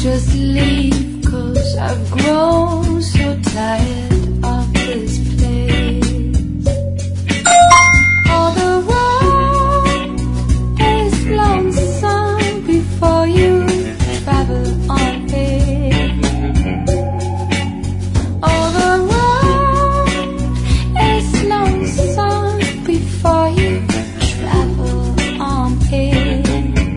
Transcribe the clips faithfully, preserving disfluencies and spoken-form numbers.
just leave, 'cause I've grown so tired of this place. All the road is lonesome before you travel on it. All the road is lonesome before you travel on it.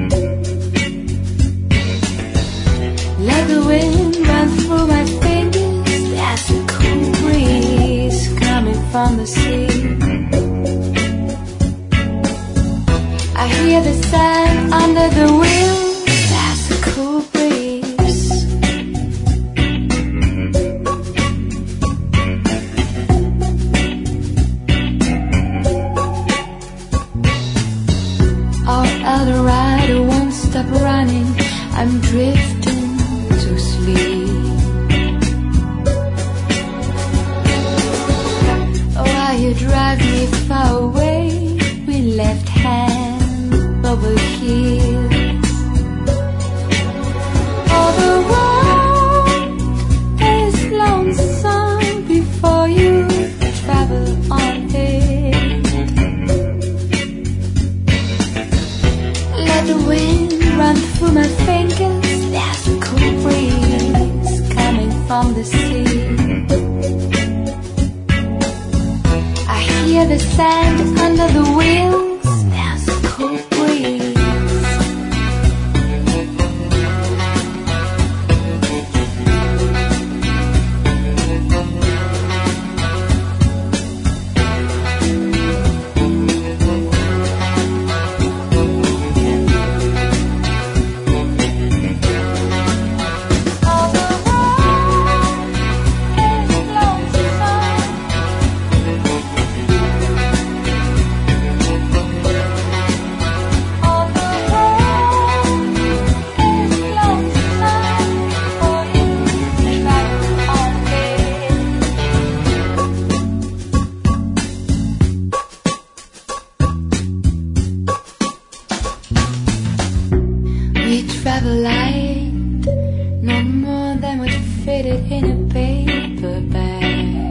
Let the wind run through my fingers. There's a cool breeze coming from the sea. I hear the sand under the wheels. There's a cool breeze. Our Eldorado won't stop running. I'm drifting to sleep. Oh, while you drive me far away, we left hand over heels. All the road is lonesome before you travel on it. Let the wind run through my fingers. There's a cool breeze coming from the sea. I hear the sand under the wheels. There's a cool breeze. We travel light, no more than would fit it in a paper bag.